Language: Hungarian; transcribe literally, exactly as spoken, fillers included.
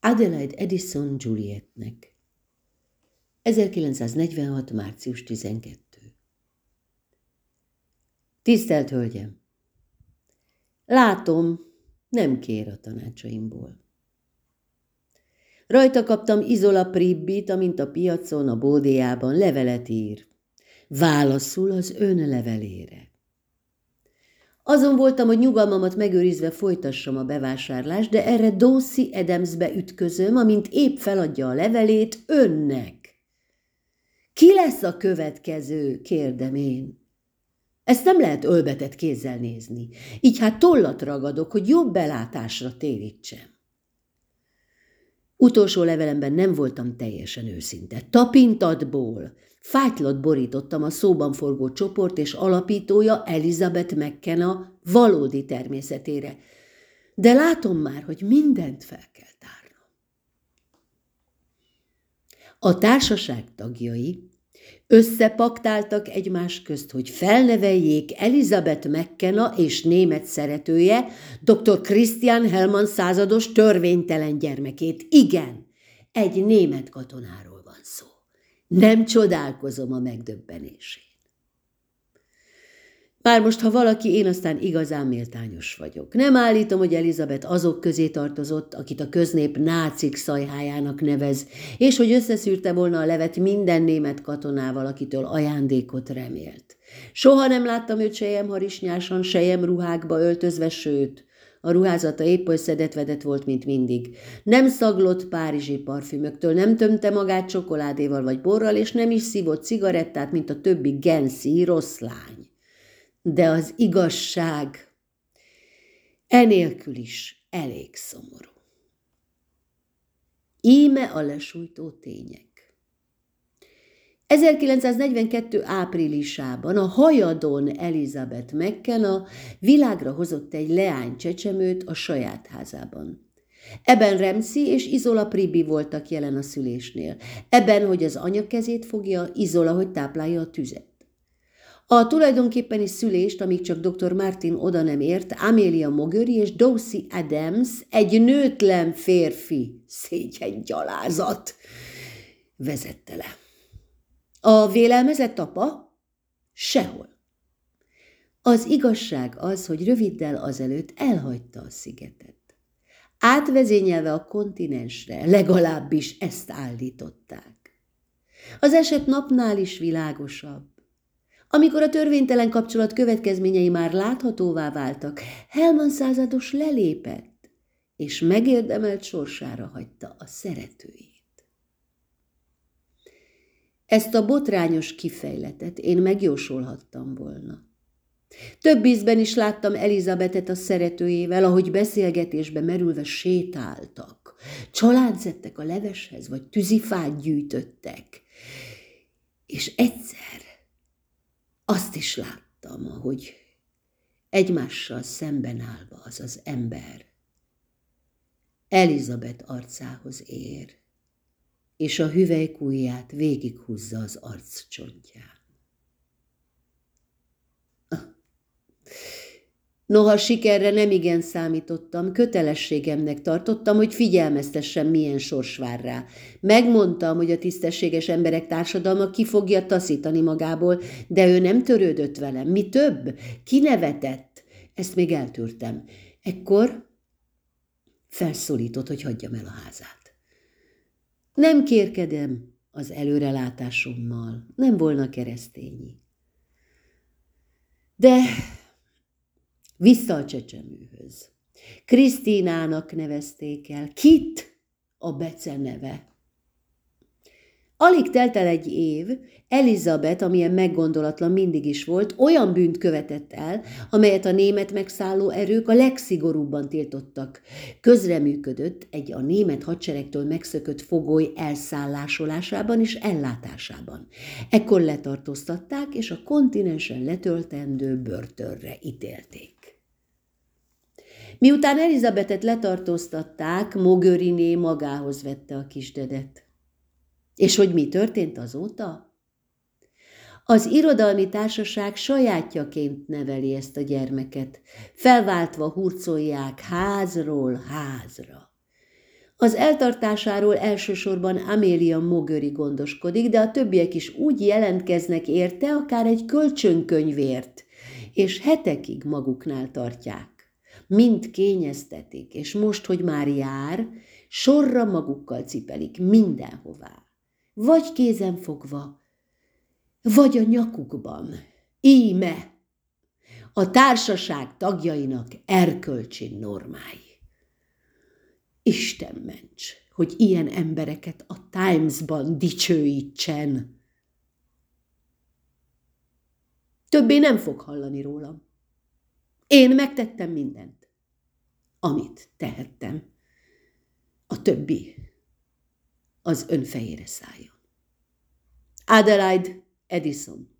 Adelaide Addison Julietnek. ezerkilencszáznegyvenhat. március tizenkettő. Tisztelt Hölgyem! Látom, nem kér a tanácsaimból. Rajta kaptam Isola Pribbit, amint a piacon, a bódéjában levelet ír. Válaszul az ön levelére. Azon voltam, hogy nyugalmamat megőrizve folytassam a bevásárlást, de erre Dorsey Adamsbe ütközöm, amint épp feladja a levelét önnek. Ki lesz a következő, kérdem én. Ezt nem lehet ölbetett kézzel nézni, így hát tollat ragadok, hogy jobb belátásra térítsem. Utolsó levelemben nem voltam teljesen őszinte. Tapintatból fátylat borítottam a szóban forgó csoport és alapítója Elizabeth McKenna valódi természetére, de látom már, hogy mindent fel kell tárnom. A társaság tagjai összepaktáltak egymás közt, hogy felneveljék Elizabeth McKenna és német szeretője, dr. Christian Hellman százados törvénytelen gyermekét. Igen, egy német katonáról van szó. Nem csodálkozom a megdöbbenésén. Már most, ha valaki, én aztán igazán méltányos vagyok. Nem állítom, hogy Elizabeth azok közé tartozott, akit a köznép nácik szajhájának nevez, és hogy összeszűrte volna a levet minden német katonával, akitől ajándékot remélt. Soha nem láttam őt sejem harisnyásan, sejem ruhákba öltözve, sőt, a ruházata épp oly szedett-vedett volt, mint mindig. Nem szaglott párizsi parfümöktől, nem tömte magát csokoládéval vagy borral, és nem is szívott cigarettát, mint a többi genszi rossz lány. De az igazság enélkül is elég szomorú. Íme a lesújtó tények. ezerkilencszáznegyvenkettő áprilisában a hajadon Elizabeth McKenna világra hozott egy leány csecsemőt a saját házában. Ebben Ramsay és Isola Pribby voltak jelen a szülésnél. Ebben, hogy az anya kezét fogja, Isola, hogy táplálja a tüzet. A tulajdonképpeni szülést, amíg csak doktor Martin oda nem ért, Amelia Maugery és Dorsey Adams, egy nőtlen férfi, szégyengyalázat, vezette le. A vélelmezett apa? Sehol. Az igazság az, hogy röviddel azelőtt elhagyta a szigetet. Átvezényelve a kontinensre, legalábbis ezt állították. Az eset napnál is világosabb. Amikor a törvénytelen kapcsolat következményei már láthatóvá váltak, Hellman százados lelépett, és megérdemelt sorsára hagyta a szeretőjét. Ezt a botrányos kifejletet én megjósolhattam volna. Több ízben is láttam Elizabethet a szeretőjével, ahogy beszélgetésbe merülve sétáltak, csalánt szedtek a leveshez, vagy tűzifát gyűjtöttek, és egyszer azt is láttam, ahogy egymással szemben állva az az ember Elizabeth arcához ér, és a hüvelykujját végighúzza az arccsontján. Noha sikerre nemigen számítottam, kötelességemnek tartottam, hogy figyelmeztessem, milyen sors vár rá. Megmondtam, hogy a tisztességes emberek társadalma ki fogja taszítani magából, de ő nem törődött velem. Mi több? Kinevetett. Ezt még eltűrtem. Ekkor felszólított, hogy hagyjam el a házát. Nem kérkedem az előrelátásommal, nem volna keresztényi. De vissza a csecsemőhöz. Krisztínának nevezték el. Kit? A beceneve. Alig telt el egy év, Elizabeth, amilyen meggondolatlan mindig is volt, olyan bűnt követett el, amelyet a német megszálló erők a legszigorúbban tiltottak. Közreműködött egy a német hadseregtől megszökött fogoly elszállásolásában és ellátásában. Ekkor letartóztatták, és a kontinensen letöltendő börtönre ítélték. Miután Elizabethet letartóztatták, Maugeryné magához vette a kisdedet. És hogy mi történt azóta? Az irodalmi társaság sajátjaként neveli ezt a gyermeket, felváltva hurcolják házról házra. Az eltartásáról elsősorban Amelia Mowbray gondoskodik, de a többiek is úgy jelentkeznek érte, akár egy kölcsönkönyvért, és hetekig maguknál tartják. Mind kényeztetik, és most, hogy már jár, sorra magukkal cipelik mindenhová. Vagy kézen fogva, vagy a nyakukban. Íme a társaság tagjainak erkölcsi normái. Isten ments, hogy ilyen embereket a Times-ban dicsőítsen. Többé nem fog hallani rólam. Én megtettem mindent, amit tehettem. A többi az ön fejére szálljon. Adelaide Edison.